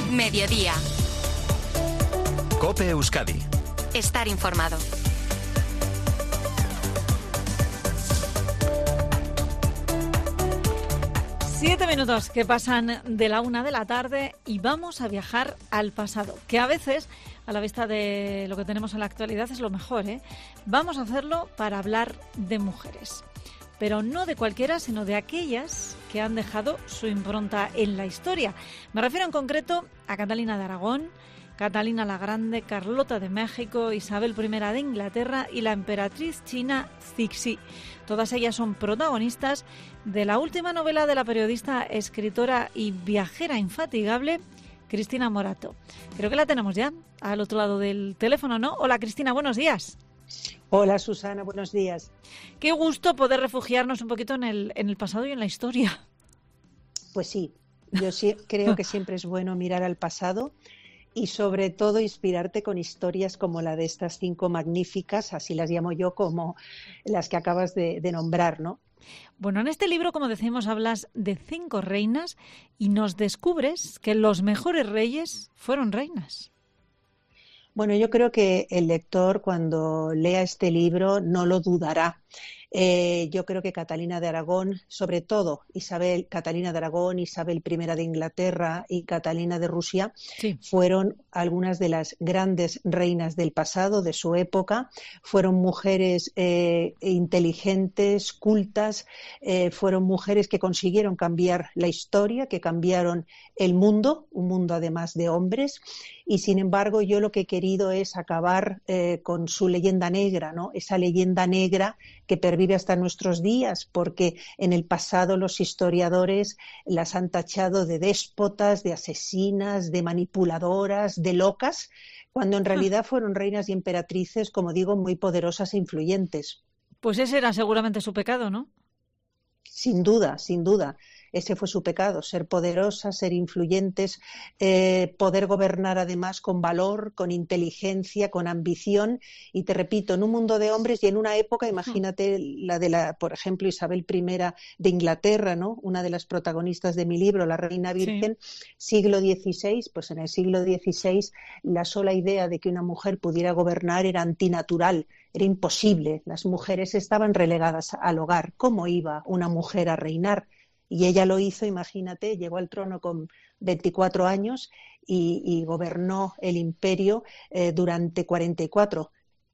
Mediodía. COPE Euskadi. Estar informado. Siete minutos que pasan de la 1 de la tarde y vamos a viajar al pasado, que a veces, a la vista de lo que tenemos en la actualidad, es lo mejor, ¿eh? Vamos a hacerlo para hablar de mujeres, pero no de cualquiera, sino de aquellas que han dejado su impronta en la historia. Me refiero en concreto a Catalina de Aragón, Catalina la Grande, Carlota de México, Isabel I de Inglaterra y la emperatriz china Cixi. Todas ellas son protagonistas de la última novela de la periodista, escritora y viajera infatigable Cristina Morato. Creo que la tenemos ya al otro lado del teléfono, ¿no? Hola Cristina, buenos días. Hola Susana, buenos días. Qué gusto poder refugiarnos un poquito en el pasado y en la historia. Pues sí, yo sí creo que siempre es bueno mirar al pasado y sobre todo inspirarte con historias como la de estas 5 magníficas, así las llamo yo, como las que acabas de nombrar, ¿no? Bueno, en este libro, como decimos, hablas de 5 reinas y nos descubres que los mejores reyes fueron reinas. Bueno, yo creo que el lector cuando lea este libro no lo dudará. Yo creo que Catalina de Aragón, sobre todo Catalina de Aragón, Isabel I de Inglaterra y Catalina de Rusia, sí, fueron algunas de las grandes reinas del pasado, de su época. Fueron mujeres inteligentes, cultas, fueron mujeres que consiguieron cambiar la historia, que cambiaron el mundo, un mundo además de hombres. Y sin embargo, yo lo que he querido es acabar con su leyenda negra, ¿no? Esa leyenda negra que pervive hasta nuestros días, porque en el pasado los historiadores las han tachado de déspotas, de asesinas, de manipuladoras, de locas, cuando en realidad fueron reinas y emperatrices, como digo, muy poderosas e influyentes. Pues ese era seguramente su pecado, ¿no? Sin duda, sin duda. Ese fue su pecado, ser poderosas, ser influyentes, poder gobernar además con valor, con inteligencia, con ambición. Y te repito, en un mundo de hombres y en una época, imagínate por ejemplo, Isabel I de Inglaterra, ¿no? Una de las protagonistas de mi libro, La Reina Virgen, sí. Siglo XVI, pues en el siglo XVI la sola idea de que una mujer pudiera gobernar era antinatural, era imposible. Las mujeres estaban relegadas al hogar. ¿Cómo iba una mujer a reinar? Y ella lo hizo, imagínate, llegó al trono con 24 años y gobernó el imperio durante 44.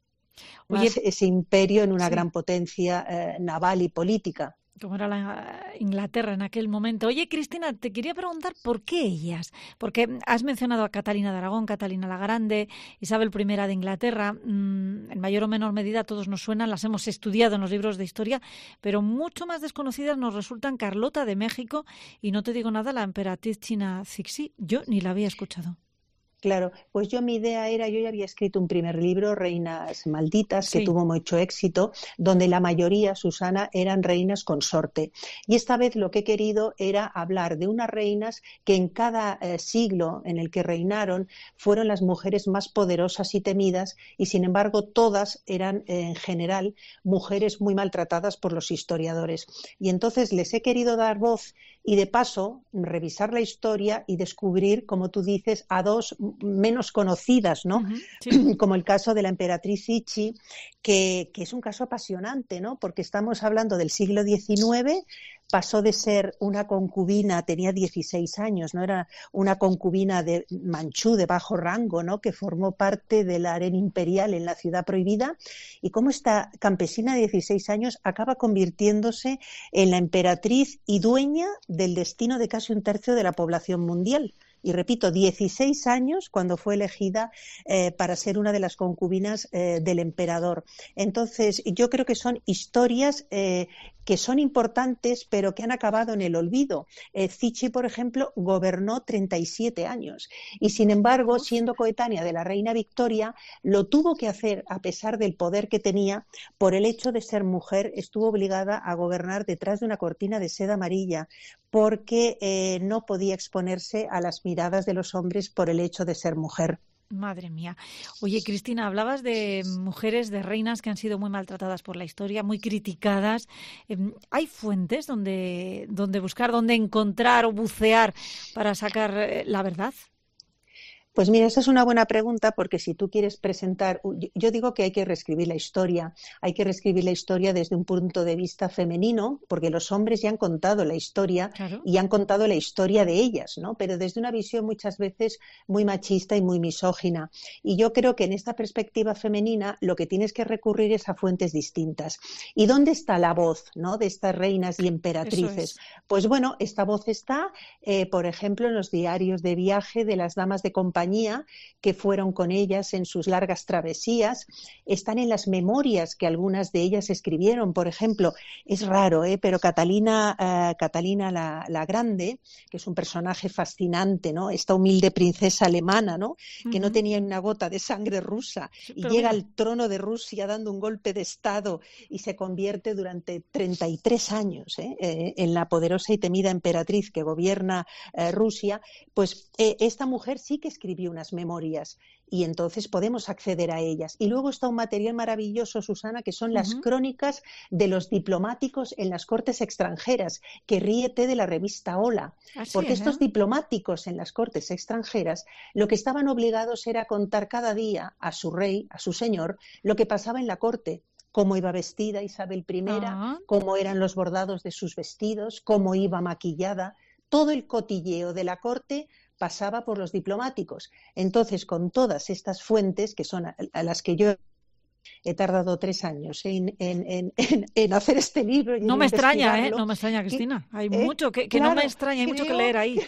Oye, más ese imperio en una gran potencia naval y política. Como era la Inglaterra en aquel momento. Oye, Cristina, te quería preguntar por qué ellas. Porque has mencionado a Catalina de Aragón, Catalina la Grande, Isabel I de Inglaterra. En mayor o menor medida todos nos suenan, las hemos estudiado en los libros de historia, pero mucho más desconocidas nos resultan Carlota de México y no te digo nada, la emperatriz china Cixi. Yo ni la había escuchado. Claro, pues yo ya había escrito un primer libro, Reinas Malditas, que tuvo mucho éxito, donde la mayoría, Susana, eran reinas consorte. Y esta vez lo que he querido era hablar de unas reinas que en cada siglo en el que reinaron fueron las mujeres más poderosas y temidas, y sin embargo todas eran en general mujeres muy maltratadas por los historiadores. Y entonces les he querido dar voz y de paso revisar la historia y descubrir, como tú dices, a 2 menos conocidas, ¿no? Uh-huh, sí. Como el caso de la emperatriz Cixi, que es un caso apasionante, ¿no? Porque estamos hablando del siglo XIX, pasó de ser una concubina, tenía 16 años, ¿no? Era una concubina de manchú de bajo rango, ¿no? Que formó parte del harén imperial en la Ciudad Prohibida, y cómo esta campesina de 16 años acaba convirtiéndose en la emperatriz y dueña del destino de casi 1/3 de la población mundial. Y repito, 16 años cuando fue elegida para ser una de las concubinas del emperador. Entonces, yo creo que son historias que son importantes, pero que han acabado en el olvido. Cixi, por ejemplo, gobernó 37 años y, sin embargo, siendo coetánea de la reina Victoria, lo tuvo que hacer a pesar del poder que tenía. Por el hecho de ser mujer, estuvo obligada a gobernar detrás de una cortina de seda amarilla, porque no podía exponerse a las miradas de los hombres por el hecho de ser mujer. Madre mía. Oye, Cristina, hablabas de mujeres, de reinas que han sido muy maltratadas por la historia, muy criticadas. ¿Hay fuentes donde buscar, donde encontrar o bucear para sacar la verdad? Pues mira, esa es una buena pregunta porque si tú quieres presentar, yo digo que hay que reescribir la historia desde un punto de vista femenino, porque los hombres ya han contado la historia Claro. y han contado la historia de ellas, ¿no? Pero desde una visión muchas veces muy machista y muy misógina. Y yo creo que en esta perspectiva femenina lo que tienes que recurrir es a fuentes distintas. ¿Y dónde está la voz, ¿no?, de estas reinas y emperatrices? Pues bueno, esta voz está, por ejemplo, en los diarios de viaje de las damas de compañía que fueron con ellas en sus largas travesías, están en las memorias que algunas de ellas escribieron. Por ejemplo, es raro, pero Catalina la Grande, que es un personaje fascinante, ¿no?, esta humilde princesa alemana, ¿no?, que no tenía una gota de sangre rusa, y llega al trono de Rusia dando un golpe de estado y se convierte durante 33 años en la poderosa y temida emperatriz que gobierna Rusia. Pues esta mujer sí que escribió unas memorias y entonces podemos acceder a ellas. Y luego está un material maravilloso, Susana, que son las crónicas de los diplomáticos en las cortes extranjeras, que ríete de la revista Hola, porque estos diplomáticos en las cortes extranjeras lo que estaban obligados era contar cada día a su rey, a su señor, lo que pasaba en la corte, cómo iba vestida Isabel I, cómo eran los bordados de sus vestidos, cómo iba maquillada. Todo el cotilleo de la corte pasaba por los diplomáticos. Entonces, con todas estas fuentes, que son a las que yo he tardado 3 años en hacer este libro. Y no me extraña, no me extraña, Cristina. Hay mucho que claro, no me extraña, hay mucho que leer ahí.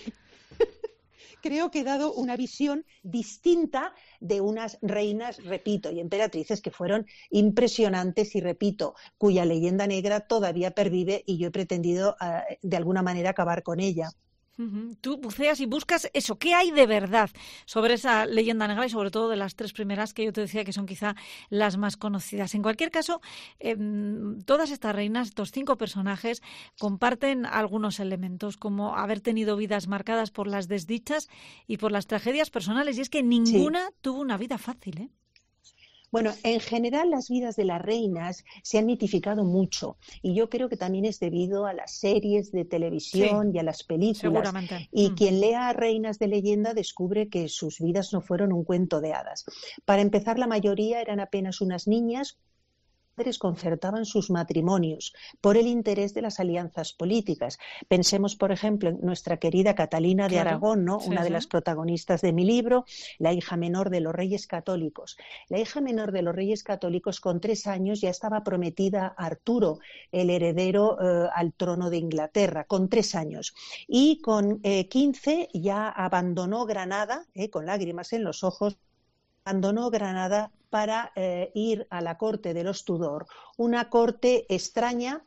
Creo que he dado una visión distinta de unas reinas, repito, y emperatrices que fueron impresionantes y, repito, cuya leyenda negra todavía pervive y yo he pretendido de alguna manera acabar con ella. Tú buceas y buscas eso, ¿qué hay de verdad sobre esa leyenda negra y sobre todo de las 3 primeras que yo te decía que son quizá las más conocidas? En cualquier caso, todas estas reinas, estos 5 personajes, comparten algunos elementos, como haber tenido vidas marcadas por las desdichas y por las tragedias personales, y es que ninguna tuvo una vida fácil, ¿eh? Bueno, en general las vidas de las reinas se han mitificado mucho y yo creo que también es debido a las series de televisión y a las películas. Seguramente. Y quien lea Reinas de Leyenda descubre que sus vidas no fueron un cuento de hadas. Para empezar, la mayoría eran apenas unas niñas. Concertaban sus matrimonios por el interés de las alianzas políticas. Pensemos, por ejemplo, en nuestra querida Catalina de Aragón, ¿no? Una de las protagonistas de mi libro, la hija menor de los Reyes Católicos. La hija menor de los Reyes Católicos, con 3 años, ya estaba prometida a Arturo, el heredero al trono de Inglaterra, con 3 años. Y con 15 ya abandonó Granada, con lágrimas en los ojos, abandonó Granada para ir a la corte de los Tudor, una corte extraña,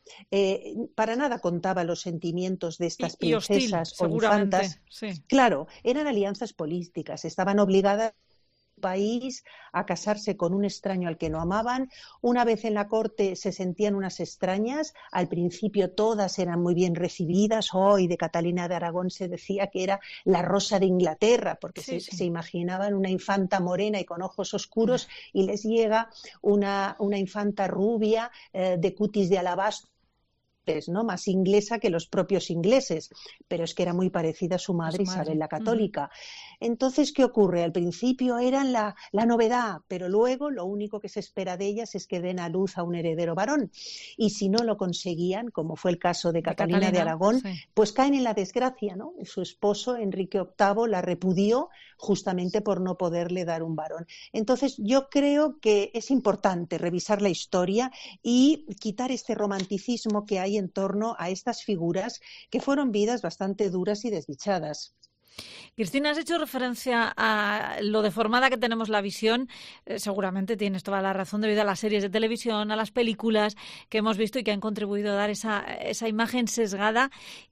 para nada contaba los sentimientos de estas princesas hostil, o infantas. Sí. Claro, eran alianzas políticas, estaban obligadas país a casarse con un extraño al que no amaban. Una vez en la corte se sentían unas extrañas, al principio todas eran muy bien recibidas. Hoy de Catalina de Aragón se decía que era la rosa de Inglaterra, porque se imaginaban una infanta morena y con ojos oscuros, y les llega una infanta rubia de cutis de alabastro, ¿no?, más inglesa que los propios ingleses, pero es que era muy parecida a su madre Isabel la Católica. Entonces, ¿qué ocurre? Al principio eran la novedad, pero luego lo único que se espera de ellas es que den a luz a un heredero varón. Y si no lo conseguían, como fue el caso de Catalina de Aragón, pues caen en la desgracia, ¿no? Su esposo, Enrique VIII, la repudió justamente por no poderle dar un varón. Entonces, yo creo que es importante revisar la historia y quitar este romanticismo que hay en torno a estas figuras que fueron vidas bastante duras y desdichadas. Cristina, has hecho referencia a lo deformada que tenemos la visión. Seguramente tienes toda la razón debido a las series de televisión, a las películas que hemos visto y que han contribuido a dar esa imagen sesgada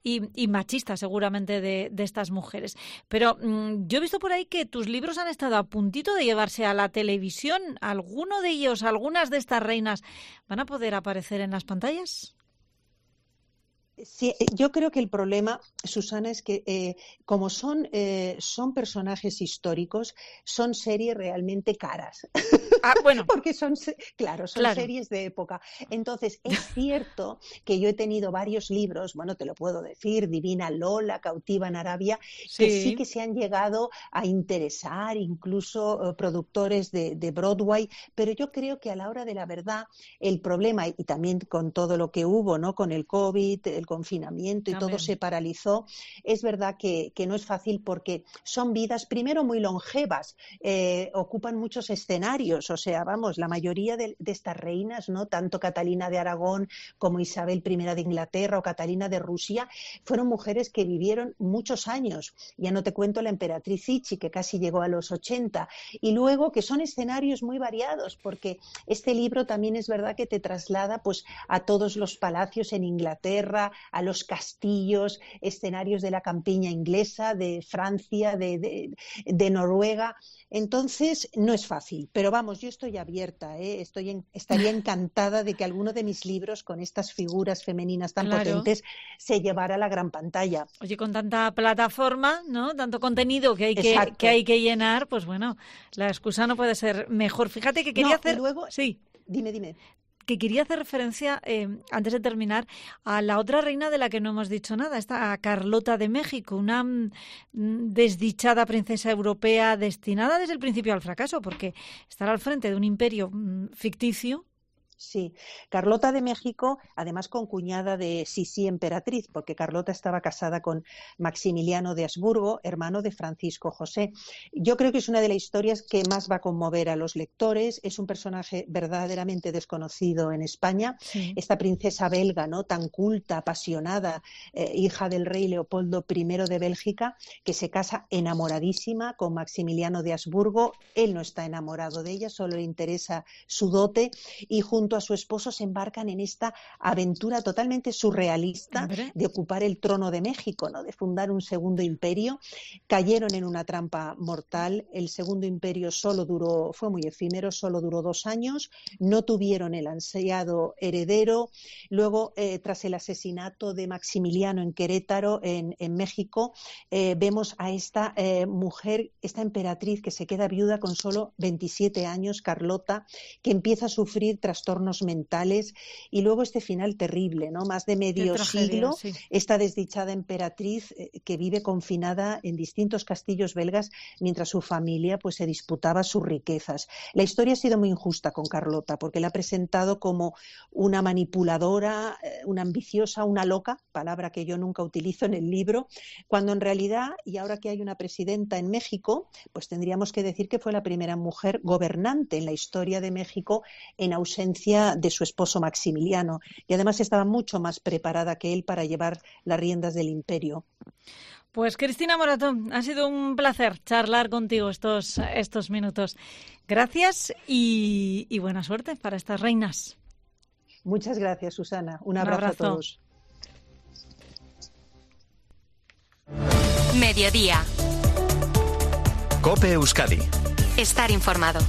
y machista seguramente de estas mujeres. Pero yo he visto por ahí que tus libros han estado a puntito de llevarse a la televisión. ¿Alguno de ellos, algunas de estas reinas, van a poder aparecer en las pantallas? Sí, yo creo que el problema, Susana, es que como son personajes históricos, son series realmente caras. Ah, bueno, Porque claro, son claro. series de época. Entonces, es cierto que yo he tenido varios libros, bueno, te lo puedo decir, Divina Lola, Cautiva en Arabia, que sí Sí, que se han llegado a interesar, incluso productores de Broadway, pero yo creo que a la hora de la verdad, el problema, y también con todo lo que hubo, ¿no? Con el COVID, el confinamiento y todo también. se paralizó, es verdad que no es fácil porque son vidas, primero, muy longevas, ocupan muchos escenarios, o sea, vamos, la mayoría de estas reinas, ¿no? Tanto Catalina de Aragón como Isabel I de Inglaterra o Catalina de Rusia, fueron mujeres que vivieron muchos años. Ya no te cuento la emperatriz Ichi, que casi llegó a los 80, y luego que son escenarios muy variados, porque este libro también es verdad que te traslada pues a todos los palacios en Inglaterra, a los castillos, escenarios de la campiña inglesa, de Francia, de Noruega. Entonces, no es fácil, pero vamos, yo estoy abierta, ¿eh? Estaría encantada de que alguno de mis libros con estas figuras femeninas tan Claro. potentes se llevara a la gran pantalla. Oye, con tanta plataforma, ¿no? Tanto contenido que Exacto. hay que llenar, pues bueno, la excusa no puede ser mejor. Fíjate que quería No, y hacer, luego, sí, dime. que quería hacer referencia, antes de terminar, a la otra reina de la que no hemos dicho nada, esta Carlota de México, una desdichada princesa europea destinada desde el principio al fracaso, porque estar al frente de un imperio ficticio. Sí, Carlota de México, además concuñada de Sisi emperatriz, porque Carlota estaba casada con Maximiliano de Habsburgo, hermano de Francisco José. Yo creo que es una de las historias que más va a conmover a los lectores. Es un personaje verdaderamente desconocido en España. Sí. Esta princesa belga, ¿no? Tan culta, apasionada, hija del rey Leopoldo I de Bélgica, que se casa enamoradísima con Maximiliano de Habsburgo. Él no está enamorado de ella, solo le interesa su dote, y junto a su esposo se embarcan en esta aventura totalmente surrealista Hombre, de ocupar el trono de México, ¿no? De fundar un segundo imperio. Cayeron en una trampa mortal. El segundo imperio fue muy efímero, solo duró 2 años. No tuvieron el ansiado heredero. Luego, tras el asesinato de Maximiliano en Querétaro, en México, vemos a esta mujer, esta emperatriz que se queda viuda con solo 27 años, Carlota, que empieza a sufrir trastornos mentales, y luego este final terrible, ¿no? Más de qué medio tragedia, siglo, sí. esta desdichada emperatriz que vive confinada en distintos castillos belgas mientras su familia pues se disputaba sus riquezas. La historia ha sido muy injusta con Carlota porque la ha presentado como una manipuladora, una ambiciosa, una loca, palabra que yo nunca utilizo en el libro, cuando en realidad, y ahora que hay una presidenta en México, pues tendríamos que decir que fue la primera mujer gobernante en la historia de México en ausencia de su esposo Maximiliano, y además estaba mucho más preparada que él para llevar las riendas del imperio. Pues Cristina Morato, ha sido un placer charlar contigo estos minutos. Gracias y buena suerte para estas reinas. Muchas gracias, Susana. Un Un abrazo a abrazo. todos. Mediodía. COPE Euskadi. Estar informado.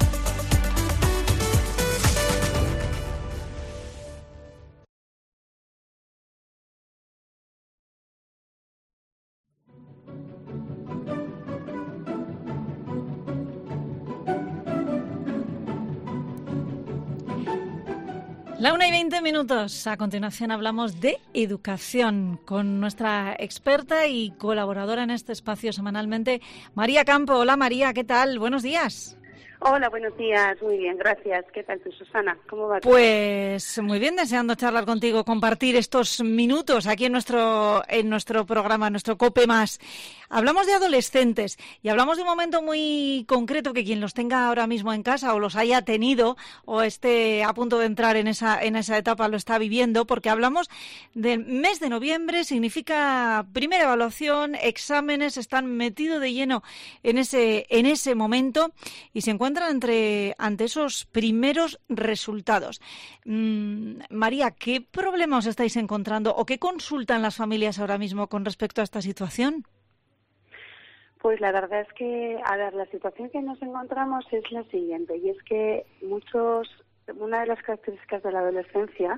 La 1:20. A continuación hablamos de educación con nuestra experta y colaboradora en este espacio semanalmente, María Campo. Hola María, ¿qué tal? Buenos días. Hola, buenos días. Muy bien, gracias. ¿Qué tal tú, Susana? ¿Cómo va? Pues muy bien, deseando charlar contigo, compartir estos minutos aquí en nuestro programa, nuestro COPE Más. Hablamos de adolescentes y hablamos de un momento muy concreto que quien los tenga ahora mismo en casa o los haya tenido o esté a punto de entrar en esa etapa lo está viviendo, porque hablamos del mes de noviembre, significa primera evaluación, exámenes, están metidos de lleno en ese momento y se encuentran ante esos primeros resultados. María, ¿qué problemas os estáis encontrando o qué consultan las familias ahora mismo con respecto a esta situación? Pues la verdad es que, la situación que nos encontramos es la siguiente, y es que una de las características de la adolescencia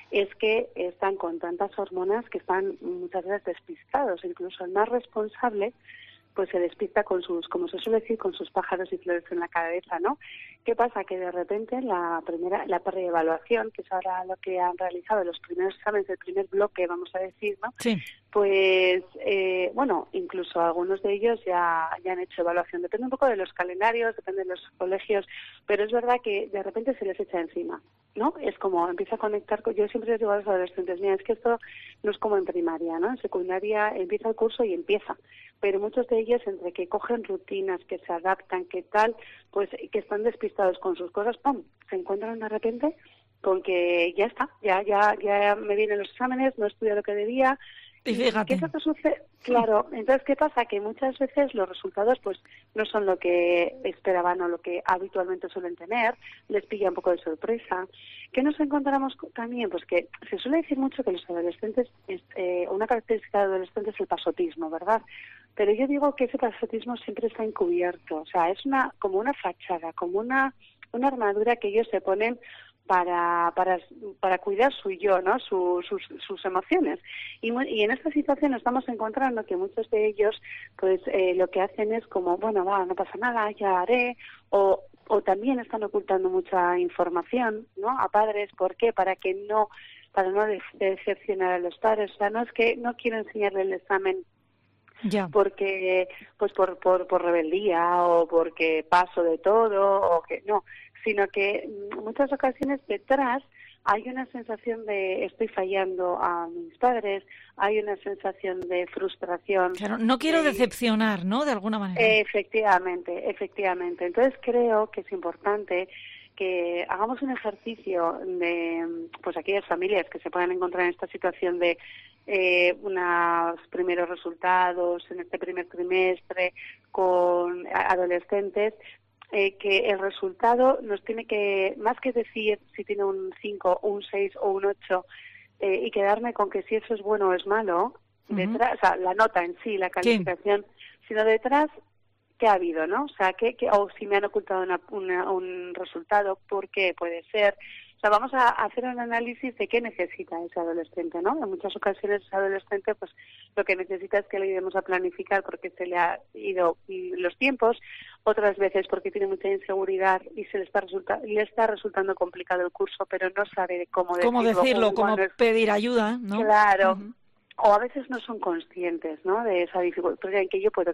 es que están con tantas hormonas que están muchas veces despistados. Incluso el más responsable pues se despista con sus, como se suele decir, con sus pájaros y flores en la cabeza, ¿no? ¿Qué pasa? Que de repente la preevaluación, que es ahora lo que han realizado los primeros exámenes del primer bloque, vamos a decir, ¿no? Sí. Pues, bueno, incluso algunos de ellos ya han hecho evaluación. Depende un poco de los calendarios, depende de los colegios, pero es verdad que de repente se les echa encima, ¿no? Es como empieza a conectar con... Yo siempre les digo a los adolescentes, mira, es que esto no es como en primaria, ¿no? En secundaria empieza el curso y empieza, pero muchos de ellos, entre que cogen rutinas, que se adaptan, que tal, pues que están despistados con sus cosas, ¡pum!, se encuentran de repente con que ya está, ya me vienen los exámenes, no estudio lo que debía. Y fíjate. ¿Qué es lo que sucede? Claro, entonces, ¿qué pasa? Que muchas veces los resultados pues no son lo que esperaban o lo que habitualmente suelen tener, les pilla un poco de sorpresa. ¿Qué nos encontramos también? Pues que se suele decir mucho que los adolescentes, una característica de adolescentes es el pasotismo, ¿verdad? Pero yo digo que ese pasotismo siempre está encubierto, o sea, es como una fachada, como una armadura que ellos se ponen para cuidar su yo, ¿no? Sus emociones. Y en esta situación estamos encontrando que muchos de ellos, pues lo que hacen es como, bueno, va, no pasa nada, ya haré, o también están ocultando mucha información, ¿no? A padres, ¿por qué? Para no decepcionar a los padres. O sea, no es que no quiero enseñarle el examen ya, porque pues por rebeldía o porque paso de todo o que no, sino que en muchas ocasiones detrás hay una sensación de estoy fallando a mis padres, hay una sensación de frustración. Claro, no quiero decepcionar, ¿no? De alguna manera. Efectivamente. Entonces creo que es importante que hagamos un ejercicio de pues aquellas familias que se puedan encontrar en esta situación de unos primeros resultados en este primer trimestre con adolescentes, que el resultado nos tiene que, más que decir si tiene un 5, un 6 o un 8, y quedarme con que si eso es bueno o es malo, detrás, o sea, la nota en sí, la calificación, sino detrás, ¿qué ha habido, no? O sea, o si me han ocultado un resultado, ¿por qué puede ser? O sea, vamos a hacer un análisis de qué necesita ese adolescente, ¿no? En muchas ocasiones ese adolescente, pues, lo que necesita es que le ayudemos a planificar porque se le ha ido los tiempos, otras veces porque tiene mucha inseguridad y le está resultando complicado el curso, pero no sabe cómo decirlo. Cómo pedir ayuda, ¿no? Claro. Uh-huh. O a veces no son conscientes, ¿no? De esa dificultad, en que yo puedo.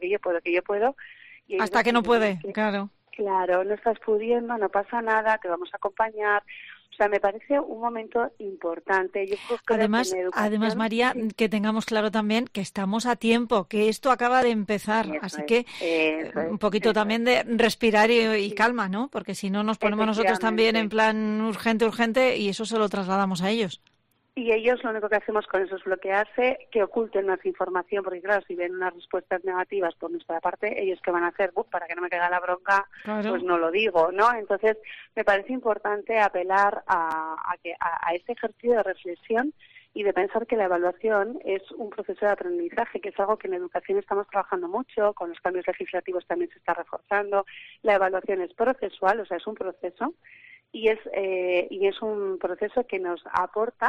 Y hasta que no puede, claro. Claro, no estás pudiendo, no pasa nada, te vamos a acompañar. O sea, me parece un momento importante. Yo creo además, María, que tengamos claro también que estamos a tiempo, que esto acaba de empezar. Así que un poquito también de respirar y calma, ¿no? Porque si no nos ponemos nosotros también en plan urgente y eso se lo trasladamos a ellos. Y ellos lo único que hacemos con eso es bloquearse, que oculten más información, porque claro, si ven unas respuestas negativas por nuestra parte, ellos qué van a hacer, para que no me caiga la bronca, claro, pues no lo digo, ¿no? Entonces, me parece importante apelar a ese ejercicio de reflexión y de pensar que la evaluación es un proceso de aprendizaje, que es algo que en educación estamos trabajando mucho, con los cambios legislativos también se está reforzando. La evaluación es procesual, o sea, es un proceso, y es un proceso que nos aporta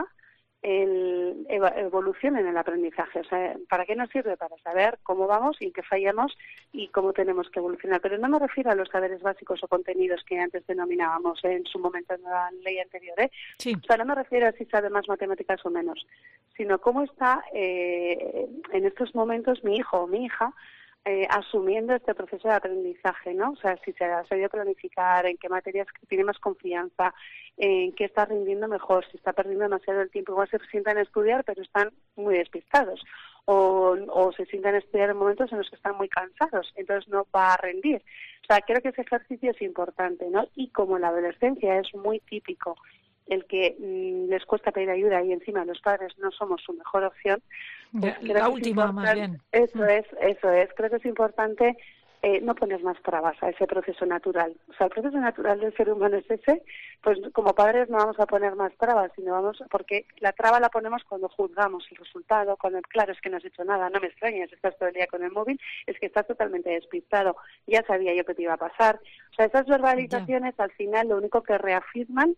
evolución en el aprendizaje. O sea, ¿para qué nos sirve? Para saber cómo vamos y qué fallamos y cómo tenemos que evolucionar. Pero no me refiero a los saberes básicos o contenidos que antes denominábamos en su momento en la ley anterior, ¿eh? Sí. O sea, no me refiero a si sabe más matemáticas o menos, sino cómo está en estos momentos mi hijo o mi hija asumiendo este proceso de aprendizaje, ¿no? O sea, si se ha sabido planificar, en qué materias tiene más confianza, en qué está rindiendo mejor, si está perdiendo demasiado el tiempo. Igual se sientan a estudiar, pero están muy despistados. O se sientan a estudiar en momentos en los que están muy cansados, entonces no va a rendir. O sea, creo que ese ejercicio es importante, ¿no? Y como en la adolescencia es muy típico el que les cuesta pedir ayuda y encima los padres no somos su mejor opción, pues la última más bien. Eso es. Creo que es importante no poner más trabas a ese proceso natural. O sea, el proceso natural del ser humano es ese, pues como padres no vamos a poner más trabas, sino porque la traba la ponemos cuando juzgamos el resultado, cuando claro, es que no has hecho nada, no me extrañas, estás todo el día con el móvil, es que estás totalmente despistado, ya sabía yo que te iba a pasar. O sea, esas verbalizaciones al final lo único que reafirman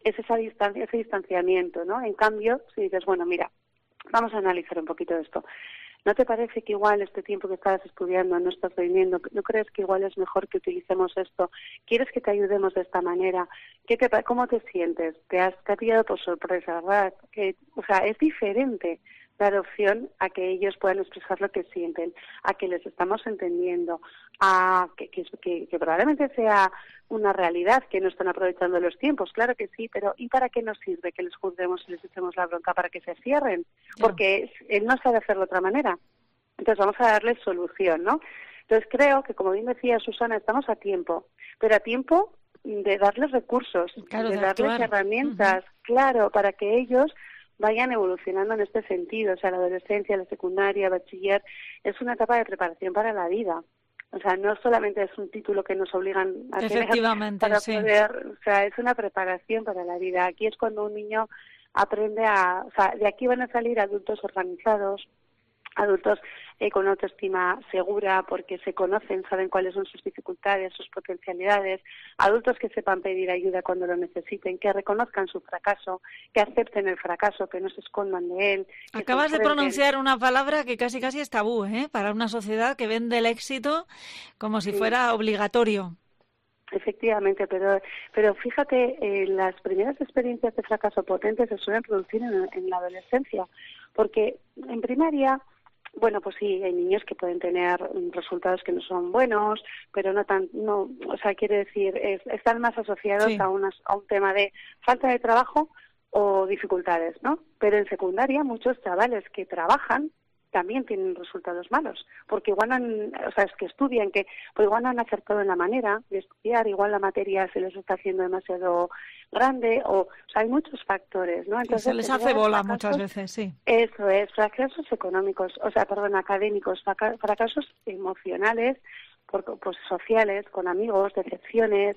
es esa distancia, ese distanciamiento, ¿no? En cambio, si dices, bueno, mira, vamos a analizar un poquito esto. ¿No te parece que igual este tiempo que estabas estudiando no estás rindiendo? ¿No crees que igual es mejor que utilicemos esto? ¿Quieres que te ayudemos de esta manera? ¿Cómo te sientes? ¿Te ha pillado por sorpresa, verdad? O sea, es diferente dar opción a que ellos puedan expresar lo que sienten, a que les estamos entendiendo, a que probablemente sea una realidad que no están aprovechando los tiempos, claro que sí, pero ¿y para qué nos sirve que les juzguemos y les echemos la bronca para que se cierren? Porque él no sabe hacerlo de otra manera. Entonces vamos a darle solución, ¿no? Entonces creo que, como bien decía Susana, estamos a tiempo, pero a tiempo de darles recursos, claro, de darles herramientas, claro, para que ellos vayan evolucionando en este sentido. O sea, la adolescencia, la secundaria, bachiller, es una etapa de preparación para la vida. O sea, no solamente es un título que nos obligan a tener para poder, o sea, es una preparación para la vida. Aquí es cuando un niño aprende o sea, de aquí van a salir adultos organizados, adultos con autoestima segura porque se conocen, saben cuáles son sus dificultades, sus potencialidades, adultos que sepan pedir ayuda cuando lo necesiten, que reconozcan su fracaso, que acepten el fracaso, que no se escondan de él. Acabas de pronunciar una palabra que casi es tabú, para una sociedad que vende el éxito como si fuera obligatorio. Efectivamente, pero fíjate, las primeras experiencias de fracaso potentes se suelen producir en la adolescencia, porque en primaria, bueno, pues sí, hay niños que pueden tener resultados que no son buenos, pero o sea, quiere decir, están más asociados a un tema de falta de trabajo o dificultades, ¿no? Pero en secundaria muchos chavales que trabajan también tienen resultados malos, porque igual que estudian, pues igual no han acertado en la manera de estudiar, igual la materia se les está haciendo demasiado grande, o sea, hay muchos factores, ¿no? Entonces se les hace bola muchas veces, sí. Eso es, fracasos económicos, académicos, fracasos emocionales, pues sociales, con amigos, decepciones,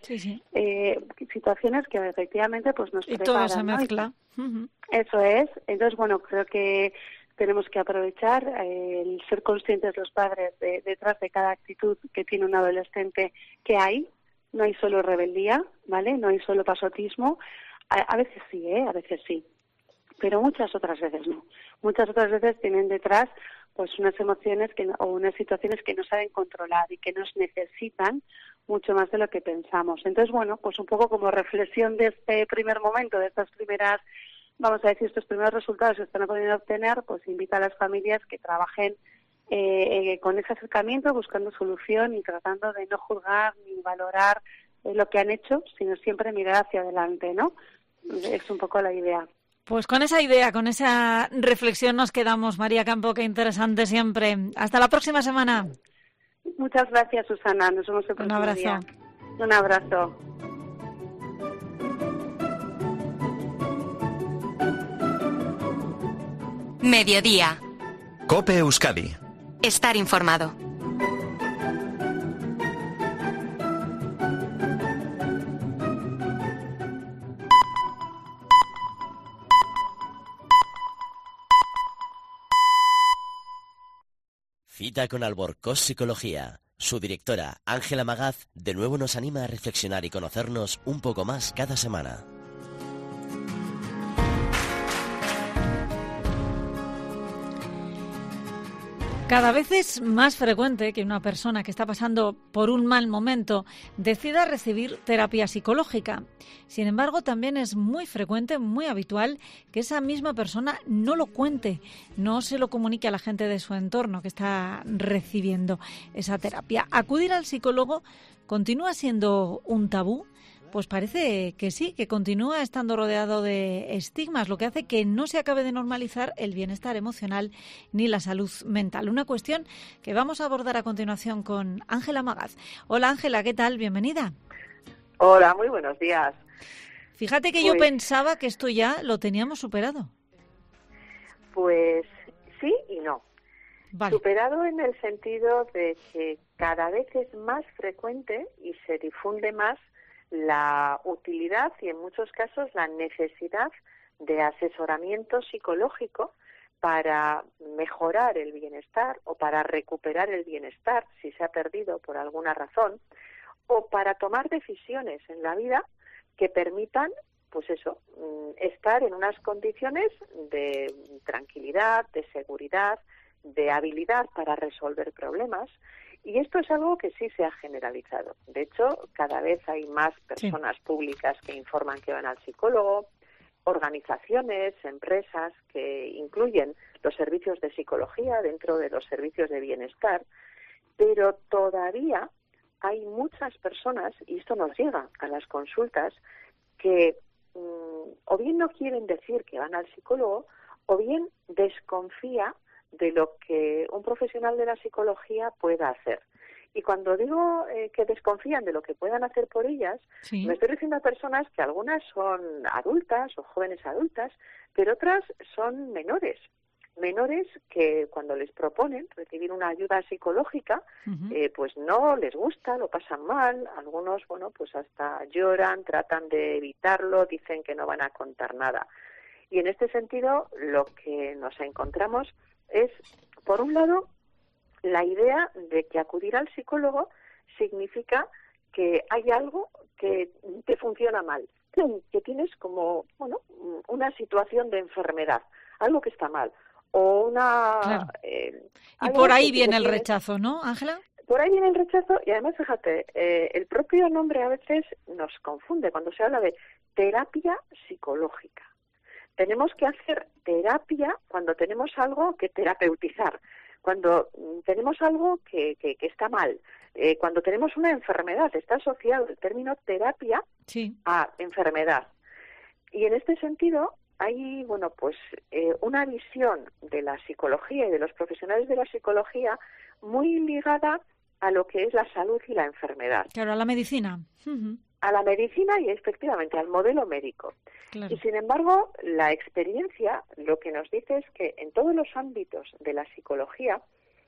situaciones que efectivamente pues nos preparan. Y todo se mezcla. ¿No? Eso es. Entonces, bueno, creo que tenemos que aprovechar el ser conscientes los padres detrás de cada actitud que tiene un adolescente que hay. No hay solo rebeldía, ¿vale? No hay solo pasotismo. A veces sí, a veces sí. Pero muchas otras veces no. Muchas otras veces tienen detrás pues unas emociones o unas situaciones que no saben controlar y que nos necesitan mucho más de lo que pensamos. Entonces, bueno, pues un poco como reflexión de este primer momento, de estas primeras, vamos a decir, estos primeros resultados que están pudiendo obtener, pues invita a las familias que trabajen con ese acercamiento, buscando solución y tratando de no juzgar ni valorar lo que han hecho, sino siempre mirar hacia adelante, ¿no? Es un poco la idea. Pues con esa idea, con esa reflexión nos quedamos, María Campo, qué interesante siempre. Hasta la próxima semana. Muchas gracias, Susana. Nos vemos el próximo día. Un abrazo. Mediodía. COPE Euskadi. Estar informado. Cita con Alborcós Psicología. Su directora, Ángela Magaz, de nuevo nos anima a reflexionar y conocernos un poco más cada semana. Cada vez es más frecuente que una persona que está pasando por un mal momento decida recibir terapia psicológica. Sin embargo, también es muy frecuente, muy habitual, que esa misma persona no lo cuente, no se lo comunique a la gente de su entorno que está recibiendo esa terapia. Acudir al psicólogo continúa siendo un tabú. Pues parece que sí, que continúa estando rodeado de estigmas, lo que hace que no se acabe de normalizar el bienestar emocional ni la salud mental. Una cuestión que vamos a abordar a continuación con Ángela Magaz. Hola Ángela, ¿qué tal? Bienvenida. Hola, muy buenos días. Fíjate que yo pensaba que esto ya lo teníamos superado. Pues sí y no. Vale. Superado en el sentido de que cada vez es más frecuente y se difunde más la utilidad y en muchos casos la necesidad de asesoramiento psicológico para mejorar el bienestar o para recuperar el bienestar si se ha perdido por alguna razón o para tomar decisiones en la vida que permitan pues eso, estar en unas condiciones de tranquilidad, de seguridad, de habilidad para resolver problemas. Y esto es algo que sí se ha generalizado. De hecho, cada vez hay más personas públicas que informan que van al psicólogo, organizaciones, empresas que incluyen los servicios de psicología dentro de los servicios de bienestar, pero todavía hay muchas personas, y esto nos llega a las consultas, que o bien no quieren decir que van al psicólogo, o bien desconfía de lo que un profesional de la psicología pueda hacer. Y cuando digo que desconfían de lo que puedan hacer por ellas, me estoy refiriendo a personas que algunas son adultas o jóvenes adultas, pero otras son menores que cuando les proponen recibir una ayuda psicológica, pues no les gusta, lo pasan mal, algunos, bueno, pues hasta lloran, tratan de evitarlo, dicen que no van a contar nada. Y en este sentido, lo que nos encontramos es, por un lado, la idea de que acudir al psicólogo significa que hay algo que te funciona mal, que tienes como, bueno, una situación de enfermedad, algo que está mal, o una... Claro. Y por ahí viene el rechazo, ¿no, Ángela? Por ahí viene el rechazo y además, fíjate, el propio nombre a veces nos confunde cuando se habla de terapia psicológica. Tenemos que hacer terapia cuando tenemos algo que terapeutizar, cuando tenemos algo que está mal, cuando tenemos una enfermedad. Está asociado el término terapia a enfermedad. Y en este sentido hay, bueno, pues una visión de la psicología y de los profesionales de la psicología muy ligada a lo que es la salud y la enfermedad. Claro, a la medicina. A la medicina y efectivamente al modelo médico. Claro. Y sin embargo, la experiencia lo que nos dice es que en todos los ámbitos de la psicología,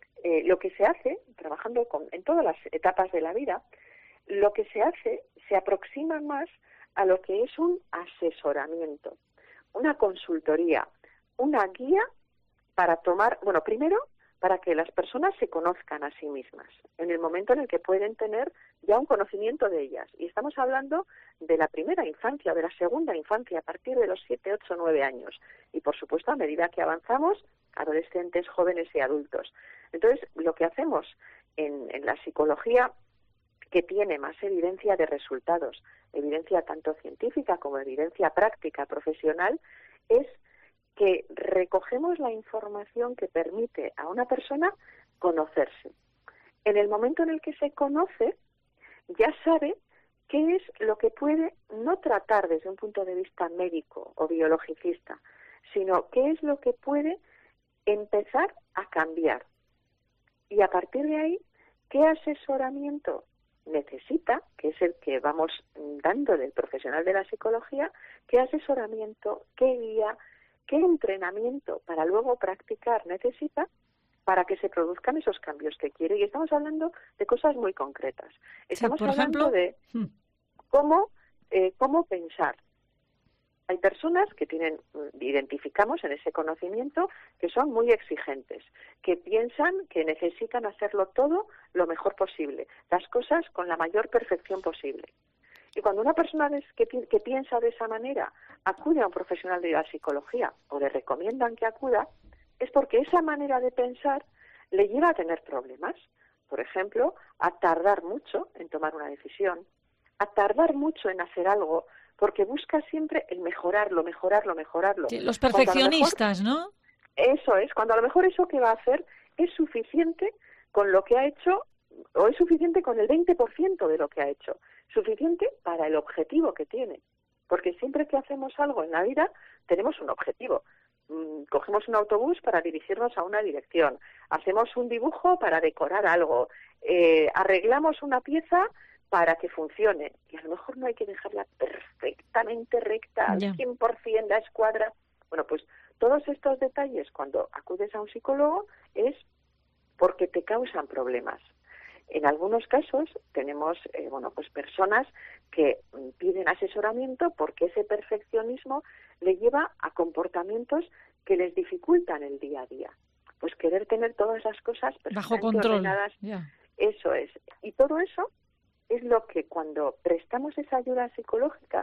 lo que se hace, trabajando en todas las etapas de la vida, lo que se hace se aproxima más a lo que es un asesoramiento, una consultoría, una guía para tomar, bueno, primero, para que las personas se conozcan a sí mismas, en el momento en el que pueden tener ya un conocimiento de ellas. Y estamos hablando de la primera infancia, de la segunda infancia, a partir de los 7, 8, 9 años. Y, por supuesto, a medida que avanzamos, adolescentes, jóvenes y adultos. Entonces, lo que hacemos en la psicología, que tiene más evidencia de resultados, evidencia tanto científica como evidencia práctica, profesional, es que recogemos la información que permite a una persona conocerse. En el momento en el que se conoce, ya sabe qué es lo que puede no tratar desde un punto de vista médico o biologicista, sino qué es lo que puede empezar a cambiar. Y a partir de ahí, qué asesoramiento necesita, que es el que vamos dando del profesional de la psicología, qué asesoramiento, qué guía, qué entrenamiento para luego practicar necesita para que se produzcan esos cambios que quiere. Y estamos hablando de cosas muy concretas. Estamos hablando de cómo pensar. Hay personas que identificamos en ese conocimiento, que son muy exigentes, que piensan que necesitan hacerlo todo lo mejor posible, las cosas con la mayor perfección posible. Y cuando una persona que piensa de esa manera acude a un profesional de la psicología o le recomiendan que acuda, es porque esa manera de pensar le lleva a tener problemas. Por ejemplo, a tardar mucho en tomar una decisión, a tardar mucho en hacer algo, porque busca siempre el mejorarlo. Sí, los perfeccionistas, ¿no? Eso es, cuando a lo mejor eso que va a hacer es suficiente con lo que ha hecho, o es suficiente con el 20% de lo que ha hecho, suficiente para el objetivo que tiene. Porque siempre que hacemos algo en la vida, tenemos un objetivo. Cogemos un autobús para dirigirnos a una dirección, hacemos un dibujo para decorar algo, arreglamos una pieza para que funcione. Y a lo mejor no hay que dejarla perfectamente recta, al 100%, la escuadra. Bueno, pues todos estos detalles, cuando acudes a un psicólogo, es porque te causan problemas. En algunos casos tenemos pues personas que piden asesoramiento porque ese perfeccionismo le lleva a comportamientos que les dificultan el día a día. Pues querer tener todas las cosas bajo control, ordenadas, eso es. Y todo eso es lo que cuando prestamos esa ayuda psicológica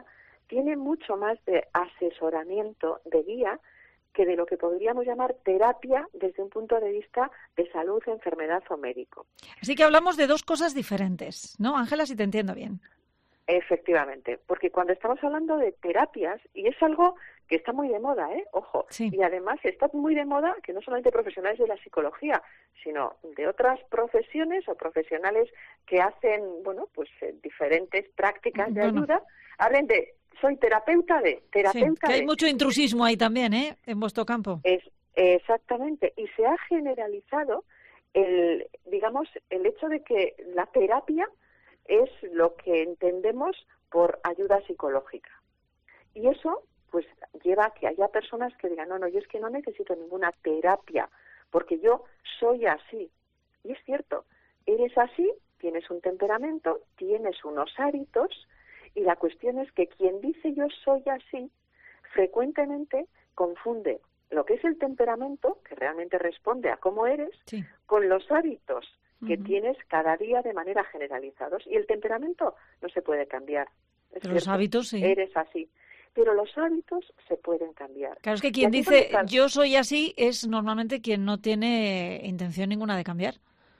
tiene mucho más de asesoramiento, de guía, que de lo que podríamos llamar terapia desde un punto de vista de salud, enfermedad o médico. Así que hablamos de dos cosas diferentes, ¿no, Ángela? Si te entiendo bien. Efectivamente, porque cuando estamos hablando de terapias, y es algo que está muy de moda, ojo, sí. Y además está muy de moda que no solamente profesionales de la psicología, sino de otras profesiones o profesionales que hacen, bueno, pues diferentes prácticas de ayuda, hablen de soy terapeuta de, terapeuta que hay de. mucho intrusismo ahí también, en vuestro campo. Exactamente, y se ha generalizado el hecho de que la terapia es lo que entendemos por ayuda psicológica. Y eso pues lleva a que haya personas que digan, no, yo es que no necesito ninguna terapia, porque yo soy así. Y es cierto, eres así, tienes un temperamento, tienes unos hábitos, y la cuestión es que quien dice yo soy así, frecuentemente confunde lo que es el temperamento, que realmente responde a cómo eres, sí, con los hábitos que tienes cada día de manera generalizados. Y el temperamento no se puede cambiar. Pero los hábitos sí. Eres así. Pero los hábitos se pueden cambiar. Claro, es que quien dice yo soy así es normalmente quien no tiene intención ninguna de cambiar.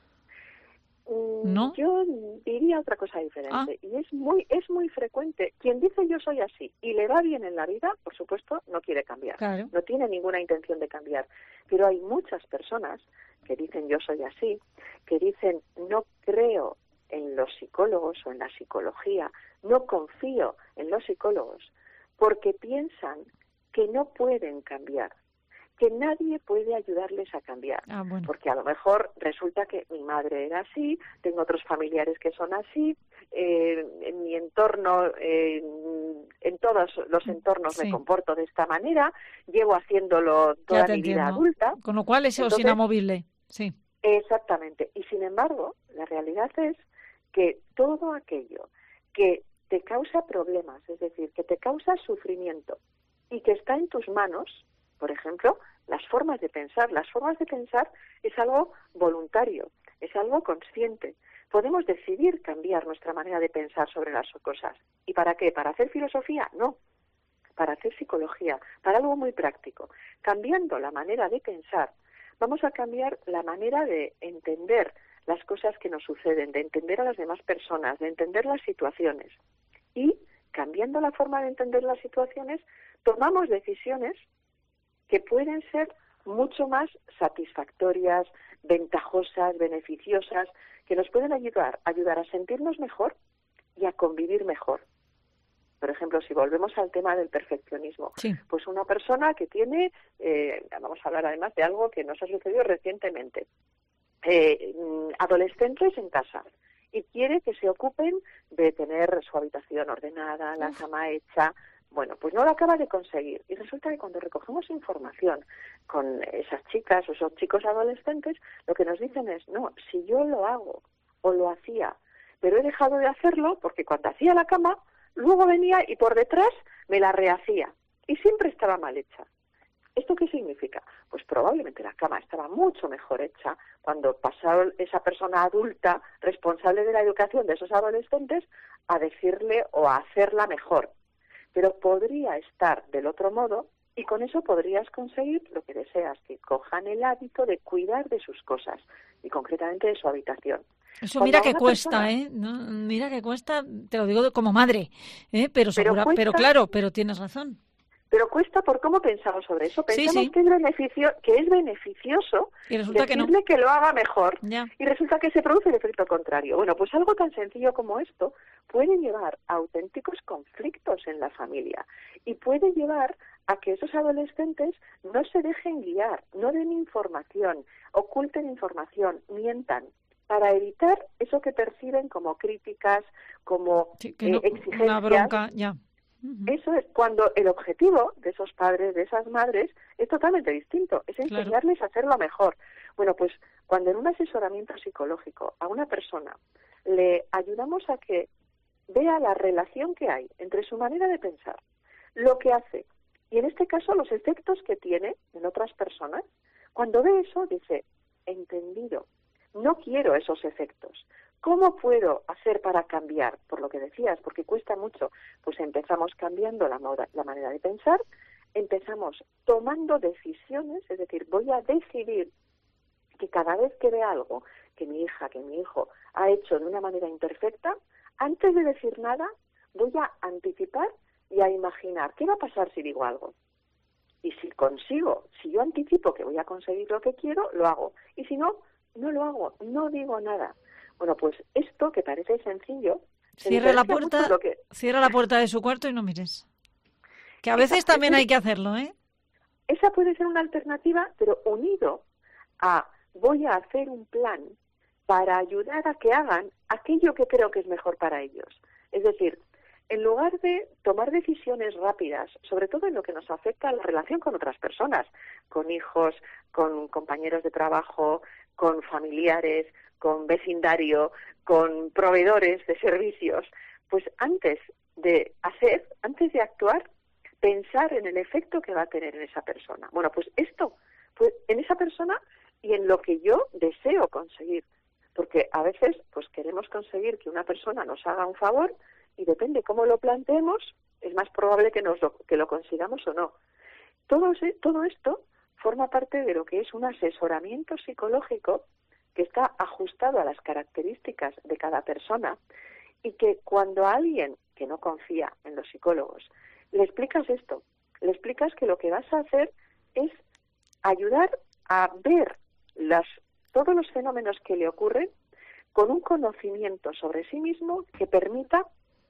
¿No? Yo diría otra cosa diferente. Y es muy frecuente. Quien dice yo soy así y le va bien en la vida, por supuesto, no quiere cambiar. Claro. No tiene ninguna intención de cambiar. Pero hay muchas personas que dicen yo soy así, que dicen no creo en los psicólogos o en la psicología, no confío en los psicólogos, porque piensan que no pueden cambiar, que nadie puede ayudarles a cambiar. Bueno. Porque a lo mejor resulta que mi madre era así, tengo otros familiares que son así, en mi entorno, en todos los entornos me comporto de esta manera, llevo haciéndolo toda mi vida adulta. Con lo cual eso es inamovible. Sí. Exactamente. Y sin embargo, la realidad es que todo aquello que te causa problemas, es decir, que te causa sufrimiento y que está en tus manos, por ejemplo, las formas de pensar. Las formas de pensar es algo voluntario, es algo consciente. Podemos decidir cambiar nuestra manera de pensar sobre las cosas. ¿Y para qué? ¿Para hacer filosofía? No. Para hacer psicología, para algo muy práctico. Cambiando la manera de pensar, vamos a cambiar la manera de entender las cosas que nos suceden, de entender a las demás personas, de entender las situaciones. Y cambiando la forma de entender las situaciones, tomamos decisiones que pueden ser mucho más satisfactorias, ventajosas, beneficiosas, que nos pueden ayudar a sentirnos mejor y a convivir mejor. Por ejemplo, si volvemos al tema del perfeccionismo, pues una persona que tiene, vamos a hablar además de algo que nos ha sucedido recientemente, adolescentes en casa, y quiere que se ocupen de tener su habitación ordenada, la cama hecha. Bueno, pues no lo acaba de conseguir. Y resulta que cuando recogemos información con esas chicas o esos chicos adolescentes, lo que nos dicen es, no, si yo lo hago o lo hacía, pero he dejado de hacerlo porque cuando hacía la cama, luego venía y por detrás me la rehacía. Y siempre estaba mal hecha. ¿Esto qué significa? Pues probablemente la cama estaba mucho mejor hecha cuando pasó esa persona adulta responsable de la educación de esos adolescentes a decirle o a hacerla mejor. Pero podría estar del otro modo y con eso podrías conseguir lo que deseas, que cojan el hábito de cuidar de sus cosas y concretamente de su habitación. Eso mira que cuesta, No, mira que cuesta, te lo digo como madre, pero claro, pero tienes razón. Pero cuesta por cómo pensamos sobre eso. Pensamos que es beneficioso y resulta decirle que lo haga mejor. Ya. Y resulta que se produce el efecto contrario. Bueno, pues algo tan sencillo como esto puede llevar a auténticos conflictos en la familia y puede llevar a que esos adolescentes no se dejen guiar, no den información, oculten información, mientan, para evitar eso que perciben como críticas, como exigencias. Una bronca, ya. Eso es cuando el objetivo de esos padres, de esas madres, es totalmente distinto, es enseñarles a hacerlo mejor. Bueno, pues cuando en un asesoramiento psicológico a una persona le ayudamos a que vea la relación que hay entre su manera de pensar, lo que hace, y en este caso los efectos que tiene en otras personas, cuando ve eso dice, entendido, no quiero esos efectos, ¿Cómo puedo hacer para cambiar? Por lo que decías, porque cuesta mucho. Pues empezamos cambiando la manera de pensar, empezamos tomando decisiones, es decir, voy a decidir que cada vez que vea algo que mi hija, que mi hijo ha hecho de una manera imperfecta, antes de decir nada, voy a anticipar y a imaginar qué va a pasar si digo algo. Y si yo anticipo que voy a conseguir lo que quiero, lo hago. Y si no, no lo hago, no digo nada. Bueno, pues esto que parece sencillo... Cierra la puerta de su cuarto y no mires. Que a veces también hay que hacerlo, ¿eh? Esa puede ser una alternativa, pero unido a voy a hacer un plan para ayudar a que hagan aquello que creo que es mejor para ellos. Es decir, en lugar de tomar decisiones rápidas, sobre todo en lo que nos afecta a la relación con otras personas, con hijos, con compañeros de trabajo, con familiares, con vecindario, con proveedores de servicios, pues antes de actuar, pensar en el efecto que va a tener en esa persona. Bueno, pues esto, pues en esa persona y en lo que yo deseo conseguir. Porque a veces pues queremos conseguir que una persona nos haga un favor y depende cómo lo planteemos, es más probable que lo consigamos o no. Todo esto forma parte de lo que es un asesoramiento psicológico que está ajustado a las características de cada persona y que cuando a alguien que no confía en los psicólogos le explicas esto, le explicas que lo que vas a hacer es ayudar a ver todos los fenómenos que le ocurren con un conocimiento sobre sí mismo que permita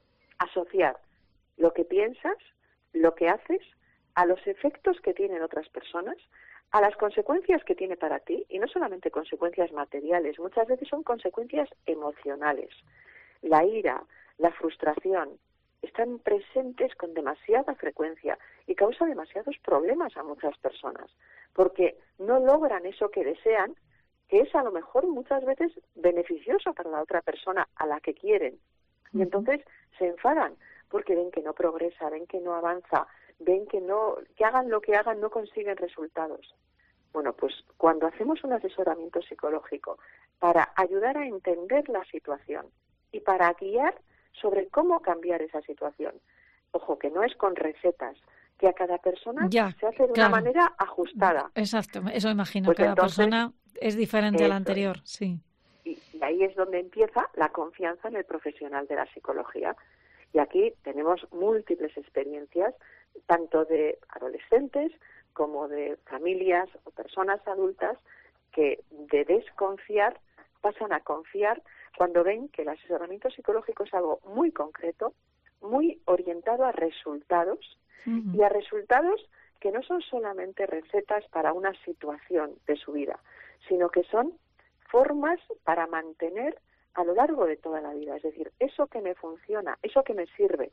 asociar lo que piensas, lo que haces, a los efectos que tienen otras personas, a las consecuencias que tiene para ti, y no solamente consecuencias materiales, muchas veces son consecuencias emocionales. La ira, la frustración, están presentes con demasiada frecuencia y causa demasiados problemas a muchas personas, porque no logran eso que desean, que es a lo mejor muchas veces beneficioso para la otra persona a la que quieren. Y entonces se enfadan porque ven que no progresa, ven que no avanza, ven que hagan lo que hagan no consiguen resultados. Bueno, pues cuando hacemos un asesoramiento psicológico para ayudar a entender la situación y para guiar sobre cómo cambiar esa situación, ojo, que no es con recetas, que a cada persona se hace de una manera ajustada. Exacto, eso imagino, pues cada entonces, persona es diferente a la anterior, sí. Y ahí es donde empieza la confianza en el profesional de la psicología. Y aquí tenemos múltiples experiencias, tanto de adolescentes como de familias o personas adultas que de desconfiar pasan a confiar cuando ven que el asesoramiento psicológico es algo muy concreto, muy orientado a resultados, y a resultados que no son solamente recetas para una situación de su vida, sino que son formas para mantener a lo largo de toda la vida. Es decir, eso que me funciona, eso que me sirve,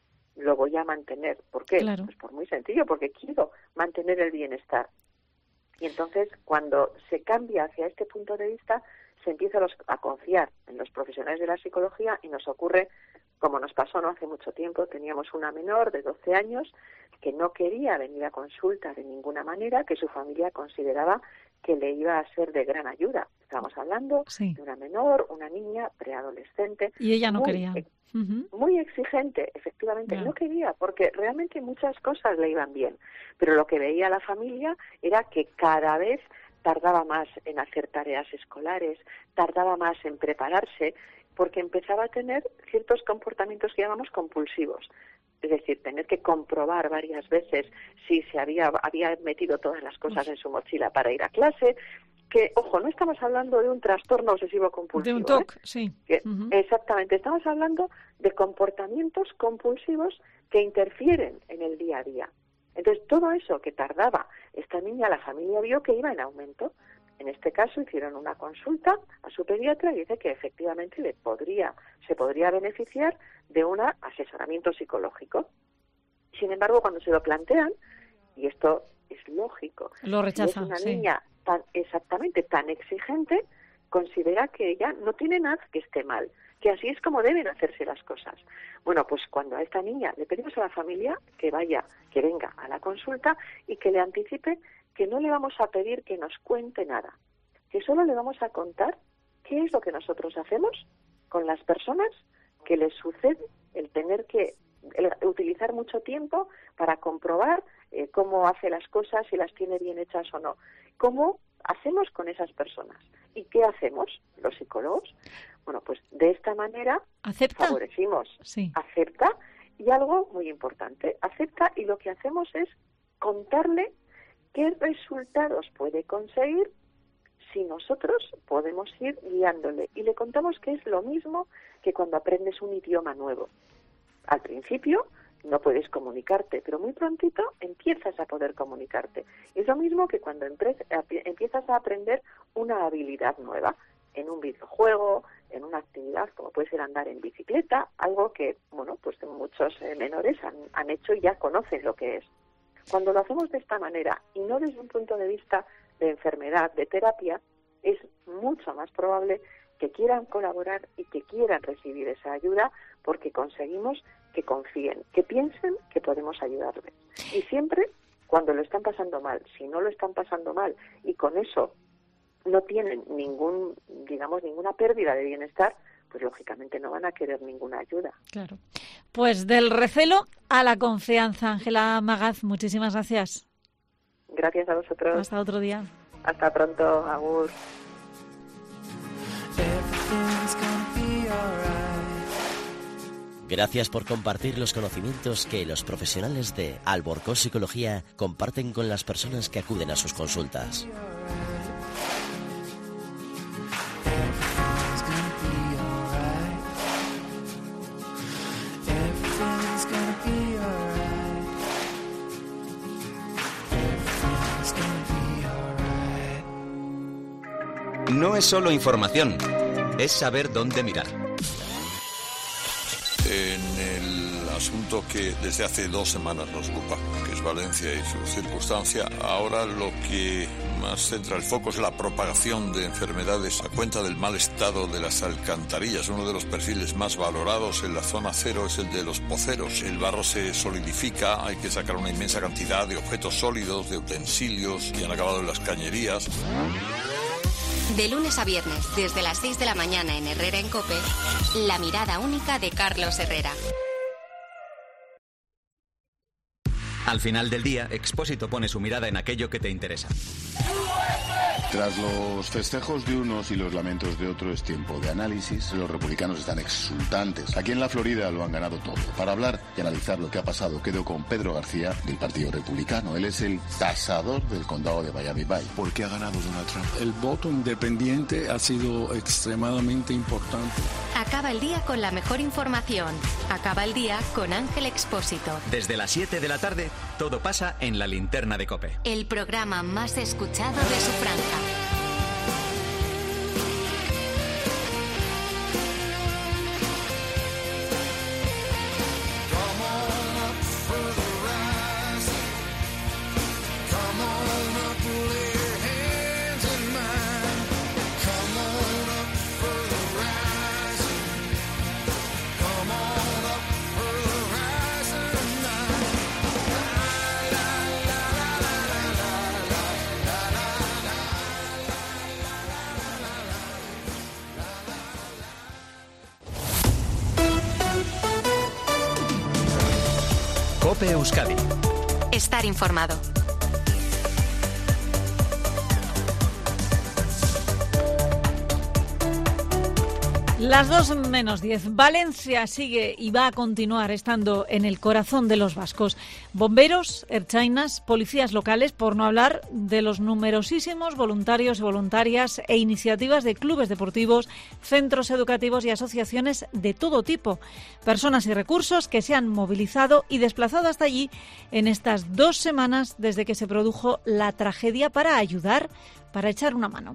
lo voy a mantener. ¿Por qué? Claro. Pues por muy sencillo, porque quiero mantener el bienestar. Y entonces, cuando se cambia hacia este punto de vista, se empieza a confiar en los profesionales de la psicología y nos ocurre, como nos pasó no hace mucho tiempo, teníamos una menor de 12 años que no quería venir a consulta de ninguna manera, que su familia consideraba que le iba a ser de gran ayuda. Estamos hablando de una menor, una niña preadolescente. Y ella no quería. Muy exigente, efectivamente, no quería, porque realmente muchas cosas le iban bien. Pero lo que veía la familia era que cada vez tardaba más en hacer tareas escolares, tardaba más en prepararse, porque empezaba a tener ciertos comportamientos que llamamos compulsivos. Es decir, tener que comprobar varias veces si se había metido todas las cosas en su mochila para ir a clase. Que, ojo, no estamos hablando de un trastorno obsesivo compulsivo. De un TOC, sí. Exactamente, estamos hablando de comportamientos compulsivos que interfieren en el día a día. Entonces, todo eso que tardaba esta niña, la familia vio que iba en aumento. En este caso, hicieron una consulta a su pediatra y dice que efectivamente se podría beneficiar de un asesoramiento psicológico. Sin embargo, cuando se lo plantean, y esto es lógico, lo rechaza, si es una niña tan exigente, considera que ella no tiene nada que esté mal, que así es como deben hacerse las cosas. Bueno, pues cuando a esta niña le pedimos a la familia que venga a la consulta y que le anticipe que no le vamos a pedir que nos cuente nada, que solo le vamos a contar ¿qué es lo que nosotros hacemos con las personas que les sucede el tener que utilizar mucho tiempo para comprobar cómo hace las cosas, si las tiene bien hechas o no? ¿Cómo hacemos con esas personas? ¿Y qué hacemos los psicólogos? Bueno, pues de esta manera favorecimos, acepta, y algo muy importante, acepta, y lo que hacemos es contarle qué resultados puede conseguir si nosotros podemos ir guiándole. Y le contamos que es lo mismo que cuando aprendes un idioma nuevo. Al principio no puedes comunicarte, pero muy prontito empiezas a poder comunicarte. Es lo mismo que cuando empiezas a aprender una habilidad nueva, en un videojuego, en una actividad como puede ser andar en bicicleta, algo que, bueno, pues muchos menores han hecho y ya conocen lo que es. Cuando lo hacemos de esta manera y no desde un punto de vista de enfermedad, de terapia, es mucho más probable que quieran colaborar y que quieran recibir esa ayuda, porque conseguimos que confíen, que piensen que podemos ayudarles. Y siempre cuando lo están pasando mal, si no lo están pasando mal y con eso no tienen ninguna pérdida de bienestar, pues lógicamente no van a querer ninguna ayuda. Claro. Pues del recelo a la confianza. Ángela Magaz, muchísimas gracias. Gracias a vosotros. Hasta otro día. Hasta pronto, agur. Gracias por compartir los conocimientos que los profesionales de Alborcós Psicología comparten con las personas que acuden a sus consultas. No es solo información, es saber dónde mirar. En el asunto que desde hace 2 semanas nos ocupa, que es Valencia y su circunstancia, ahora lo que más centra el foco es la propagación de enfermedades a cuenta del mal estado de las alcantarillas. Uno de los perfiles más valorados en la zona cero es el de los poceros. El barro se solidifica, hay que sacar una inmensa cantidad de objetos sólidos, de utensilios que han acabado en las cañerías. De lunes a viernes, desde las 6 de la mañana en Herrera en COPE, La mirada única de Carlos Herrera. Al final del día, Expósito pone su mirada en aquello que te interesa. Tras los festejos de unos y los lamentos de otros, es tiempo de análisis. Los republicanos están exultantes. Aquí en la Florida lo han ganado todo. Para hablar y analizar lo que ha pasado, quedo con Pedro García, del Partido Republicano. Él es el tasador del condado de Miami-Dade. ¿Por qué ha ganado Donald Trump? El voto independiente ha sido extremadamente importante. Acaba el día con la mejor información. Acaba el día con Ángel Expósito. Desde las 7 de la tarde, todo pasa en La Linterna de COPE. El programa más escuchado de su franja. COPE Euskadi. Estar informado. Las 2:10. Valencia sigue y va a continuar estando en el corazón de los vascos. Bomberos, ertzainas, policías locales, por no hablar de los numerosísimos voluntarios y voluntarias e iniciativas de clubes deportivos, centros educativos y asociaciones de todo tipo. Personas y recursos que se han movilizado y desplazado hasta allí en estas 2 semanas desde que se produjo la tragedia para ayudar, para echar una mano.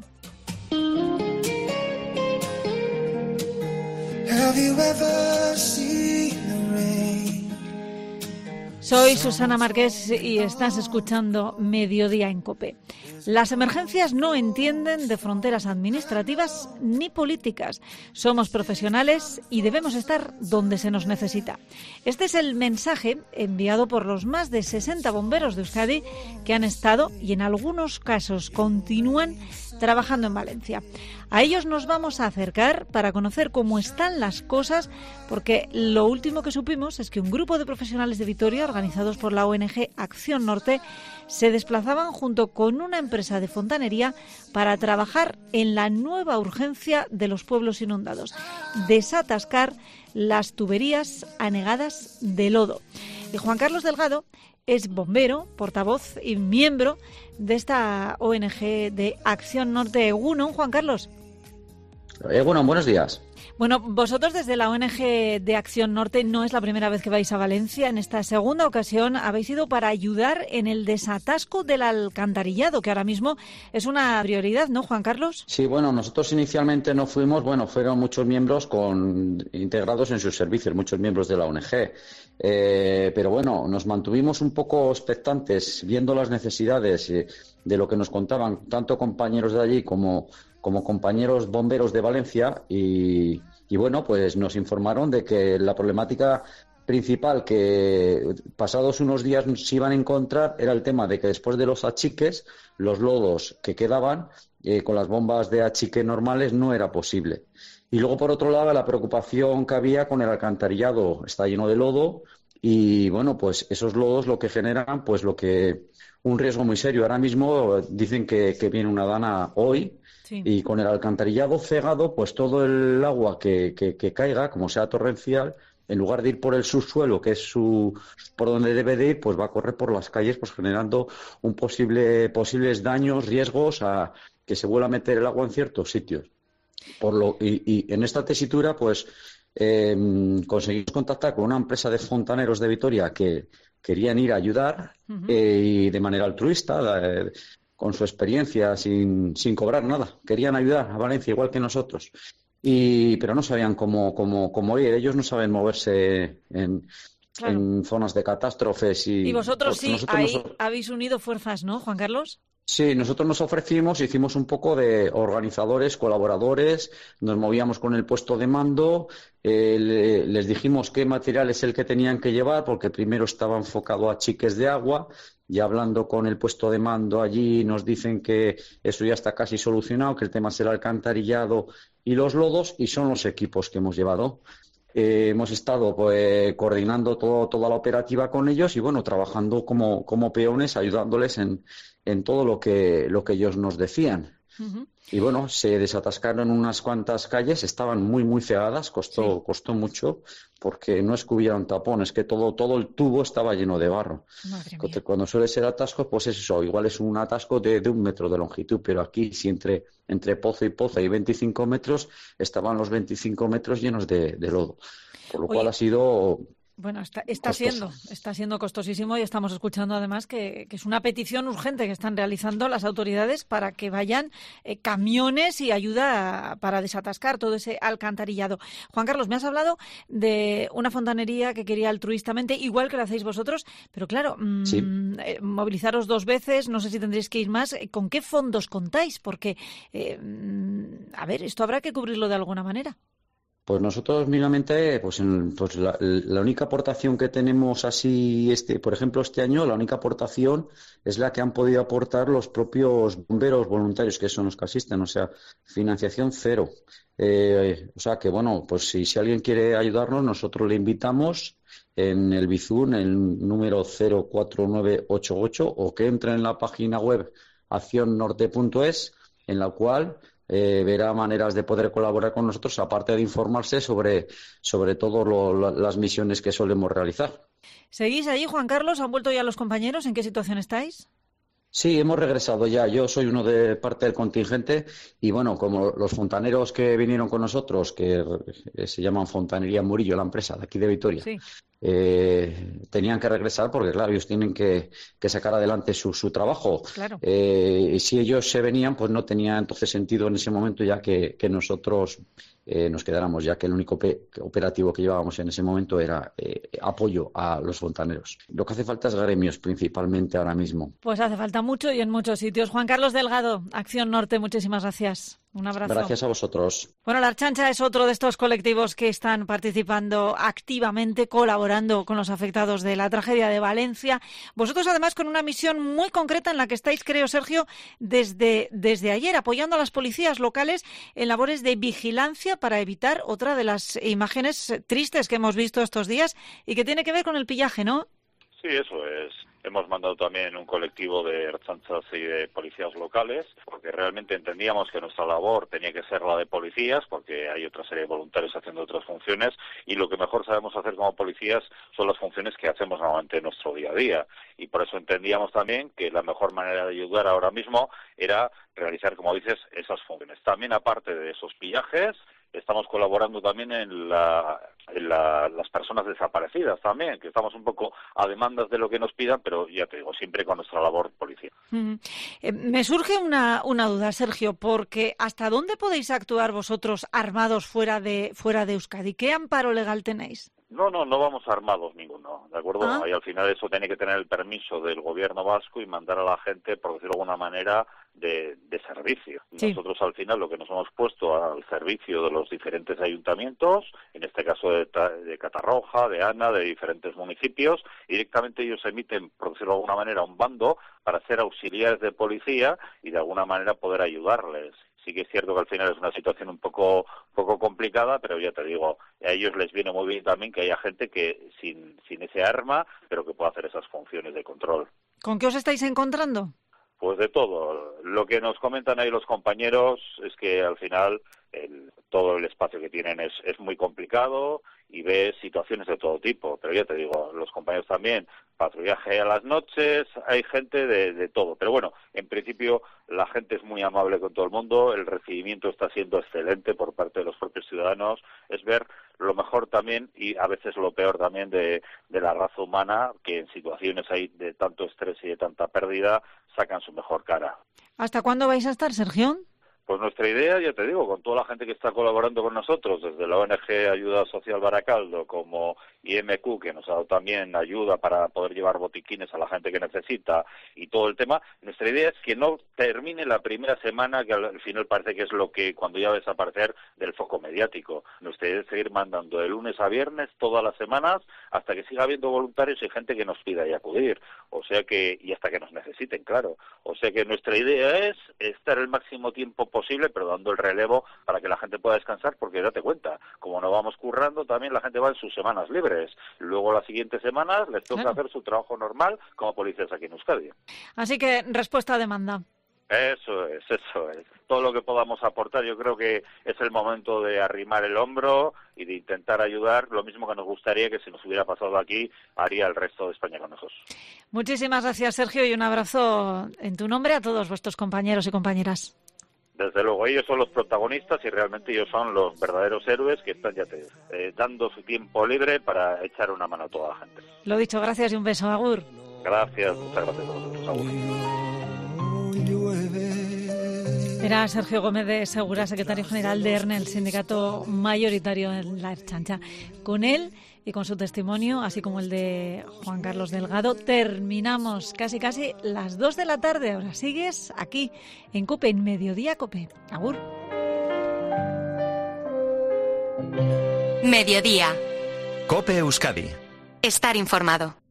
Soy Susana Márquez y estás escuchando Mediodía en COPE. Las emergencias no entienden de fronteras administrativas ni políticas. Somos profesionales y debemos estar donde se nos necesita. Este es el mensaje enviado por los más de 60 bomberos de Euskadi que han estado y en algunos casos continúan trabajando en Valencia. A ellos nos vamos a acercar para conocer cómo están las cosas, porque lo último que supimos es que un grupo de profesionales de Vitoria, organizados por la ONG Acción Norte, se desplazaban junto con una empresa de fontanería para trabajar en la nueva urgencia de los pueblos inundados: desatascar las tuberías anegadas de lodo. Y Juan Carlos Delgado es bombero, portavoz y miembro de esta ONG de Acción Norte. Egunon, Juan Carlos. Bueno, buenos días. Bueno, vosotros desde la ONG de Acción Norte no es la primera vez que vais a Valencia. En esta segunda ocasión habéis ido para ayudar en el desatasco del alcantarillado, que ahora mismo es una prioridad, ¿no, Juan Carlos? Sí, bueno, nosotros inicialmente no fuimos, fueron muchos miembros integrados en sus servicios, muchos miembros de la ONG. Pero bueno, nos mantuvimos un poco expectantes viendo las necesidades de lo que nos contaban tanto compañeros de allí como compañeros bomberos de Valencia y bueno, pues nos informaron de que la problemática principal que pasados unos días se iban a encontrar era el tema de que después de los achiques, los lodos que quedaban con las bombas de achique normales no era posible. Y luego, por otro lado, la preocupación que había con el alcantarillado está lleno de lodo y bueno, pues esos lodos lo que generan, pues un riesgo muy serio. Ahora mismo dicen que viene una dana hoy. Sí. Y con el alcantarillado cegado, pues todo el agua que caiga, como sea torrencial, en lugar de ir por el subsuelo, que es por donde debe de ir, pues va a correr por las calles, pues generando posibles daños, riesgos a que se vuelva a meter el agua en ciertos sitios. Y en esta tesitura, pues conseguimos contactar con una empresa de fontaneros de Vitoria que querían ir a ayudar y de manera altruista, con su experiencia, sin cobrar nada. Querían ayudar a Valencia igual que nosotros. Pero no sabían cómo ir. Ellos no saben moverse en zonas de catástrofes. Y vosotros sí, habéis unido fuerzas, ¿no, Juan Carlos? Sí, nosotros nos ofrecimos, hicimos un poco de organizadores, colaboradores, nos movíamos con el puesto de mando, les dijimos qué material es el que tenían que llevar, porque primero estaba enfocado a chiques de agua, y hablando con el puesto de mando allí nos dicen que eso ya está casi solucionado, que el tema será el alcantarillado y los lodos, y son los equipos que hemos llevado. Hemos estado coordinando toda la operativa con ellos y bueno, trabajando como peones, ayudándoles en todo lo que ellos nos decían. Uh-huh. Y bueno, se desatascaron unas cuantas calles, estaban muy cegadas, costó mucho, porque no es que hubiera un tapón, es que todo el tubo estaba lleno de barro. Cuando suele ser atasco, pues es eso, igual es un atasco de 1 metro de longitud, pero aquí si entre pozo y pozo hay 25 metros, estaban los 25 metros llenos de lodo, por lo cual ha sido... Bueno, está siendo costosísimo y estamos escuchando además que es una petición urgente que están realizando las autoridades para que vayan camiones y ayuda para desatascar todo ese alcantarillado. Juan Carlos, me has hablado de una fontanería que quería altruistamente, igual que lo hacéis vosotros, pero claro, sí. Movilizaros 2 veces, no sé si tendréis que ir más. ¿Con qué fondos contáis? Porque, esto habrá que cubrirlo de alguna manera. Pues nosotros mínimamente, la única aportación que tenemos así, por ejemplo, este año, la única aportación es la que han podido aportar los propios bomberos voluntarios, que son los que asisten, o sea, financiación cero. O sea que bueno, pues si alguien quiere ayudarnos, nosotros le invitamos en el Bizum, el número 04988, o que entre en la página web accionnorte.es, en la cual verá maneras de poder colaborar con nosotros, aparte de informarse sobre todo las misiones que solemos realizar. ¿Seguís allí, Juan Carlos? ¿Han vuelto ya los compañeros? ¿En qué situación estáis? Sí, hemos regresado ya. Yo soy uno de parte del contingente y, bueno, como los fontaneros que vinieron con nosotros, que se llaman Fontanería Murillo, la empresa de aquí de Vitoria, sí. Tenían que regresar porque, claro, ellos tienen que sacar adelante su trabajo. Claro. Y si ellos se venían, pues no tenía entonces sentido en ese momento ya que nosotros nos quedáramos, ya que el único operativo que llevábamos en ese momento era apoyo a los fontaneros. Lo que hace falta es gremios, principalmente ahora mismo. Pues hace falta mucho y en muchos sitios. Juan Carlos Delgado, Acción Norte, muchísimas gracias. Un abrazo. Gracias a vosotros. Bueno, la Archancha es otro de estos colectivos que están participando activamente, colaborando con los afectados de la tragedia de Valencia. Vosotros, además, con una misión muy concreta en la que estáis, creo, Sergio, desde ayer, apoyando a las policías locales en labores de vigilancia para evitar otra de las imágenes tristes que hemos visto estos días y que tiene que ver con el pillaje, ¿no? Sí, eso es. Hemos mandado también un colectivo de ertzantzas y de policías locales, porque realmente entendíamos que nuestra labor tenía que ser la de policías, porque hay otra serie de voluntarios haciendo otras funciones, y lo que mejor sabemos hacer como policías son las funciones que hacemos normalmente en nuestro día a día. Y por eso entendíamos también que la mejor manera de ayudar ahora mismo era realizar, como dices, esas funciones. También, aparte de esos pillajes, estamos colaborando también en las personas desaparecidas también, que estamos un poco a demandas de lo que nos pidan, pero ya te digo, siempre con nuestra labor policial. Me surge una duda, Sergio, porque ¿hasta dónde podéis actuar vosotros armados fuera de Euskadi? ¿Qué amparo legal tenéis? No vamos armados ninguno, ¿de acuerdo? Y al final eso tiene que tener el permiso del gobierno vasco y mandar a la gente, por decirlo de alguna manera, de servicio. Sí. Nosotros al final lo que nos hemos puesto al servicio de los diferentes ayuntamientos, en este caso de Catarroja, de Ana, de diferentes municipios, y directamente ellos emiten, por decirlo de alguna manera, un bando para ser auxiliares de policía y de alguna manera poder ayudarles. Sí que es cierto que al final es una situación un poco complicada, pero ya te digo, a ellos les viene muy bien también que haya gente que sin ese arma, pero que pueda hacer esas funciones de control. ¿Con qué os estáis encontrando? Pues de todo. Lo que nos comentan ahí los compañeros es que al final todo el espacio que tienen es muy complicado y ves situaciones de todo tipo. Pero ya te digo, los compañeros también, patrullaje a las noches, hay gente de todo. Pero bueno, en principio la gente es muy amable con todo el mundo, el recibimiento está siendo excelente por parte de los propios ciudadanos. Es ver lo mejor también y a veces lo peor también de la raza humana, que en situaciones ahí de tanto estrés y de tanta pérdida sacan su mejor cara. ¿Hasta cuándo vais a estar, Sergio? Pues nuestra idea, ya te digo, con toda la gente que está colaborando con nosotros, desde la ONG Ayuda Social Baracaldo como IMQ, que nos ha dado también ayuda para poder llevar botiquines a la gente que necesita y todo el tema, nuestra idea es que no termine la primera semana, que al final parece que es lo que cuando ya va a desaparecer del foco mediático. Nuestra idea es seguir mandando de lunes a viernes todas las semanas hasta que siga habiendo voluntarios y gente que nos pida y acudir. O sea que, y hasta que nos necesiten, claro. O sea que nuestra idea es estar el máximo tiempo posible, pero dando el relevo para que la gente pueda descansar, porque date cuenta, como no vamos currando, también la gente va en sus semanas libres. Luego las siguientes semanas les toca hacer su trabajo normal como policías aquí en Euskadi. Así que respuesta a demanda. Eso es. Todo lo que podamos aportar, yo creo que es el momento de arrimar el hombro y de intentar ayudar. Lo mismo que nos gustaría que si nos hubiera pasado aquí, haría el resto de España con nosotros. Muchísimas gracias, Sergio, y un abrazo en tu nombre a todos vuestros compañeros y compañeras. Desde luego, ellos son los protagonistas y realmente ellos son los verdaderos héroes que están dando su tiempo libre para echar una mano a toda la gente. Lo dicho, gracias y un beso, agur. Gracias, muchas gracias a vosotros, agur. Era Sergio Gómez de Segura, secretario general de ERNE, el sindicato mayoritario en la Ertzaintza. Con él y con su testimonio, así como el de Juan Carlos Delgado, terminamos casi las 2 de la tarde. Ahora sigues aquí en COPE, en Mediodía COPE. Agur. Mediodía. COPE Euskadi. Estar informado.